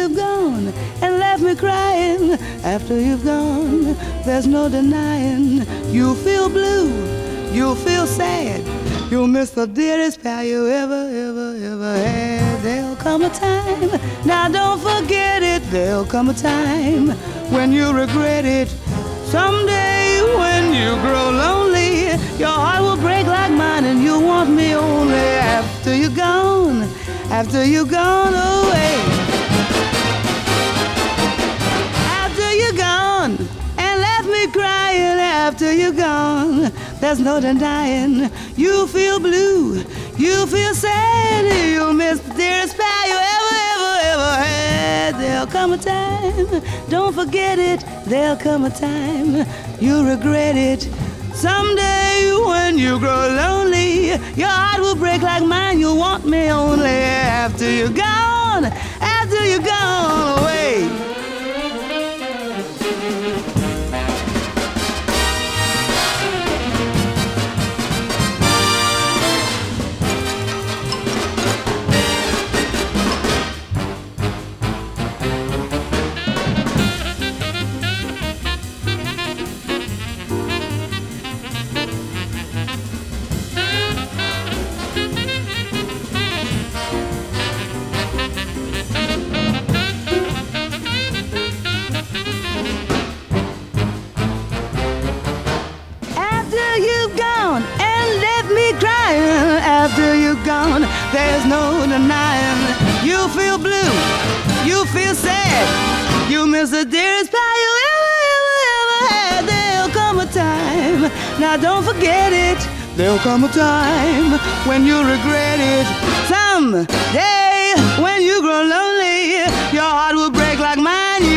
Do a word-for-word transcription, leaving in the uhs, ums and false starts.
you've gone and left me crying. After you've gone, there's no denying. You feel blue, you feel sad. You'll miss the dearest pal you ever, ever, ever had. There'll come a time, now don't forget it. There'll come a time when you regret it. Someday when you grow lonely, your heart will break like mine and you'll want me only after you're gone, after you're gone away. After you're gone and left me crying. After you're gone, there's no denying. You feel blue, you feel sad. You'll miss the dearest pal you ever, ever, ever had. There'll come a time, don't forget it. There'll come a time, you'll regret it. Someday when you grow lonely, your heart will break like mine. You'll want me only after you're gone, after you're gone away. After you're gone, there's no denying. You feel blue, you feel sad. You miss the dearest pal you ever, ever, ever had. There'll come a time, now don't forget it. There'll come a time when you regret it. Someday when you grow lonely, your heart will break like mine.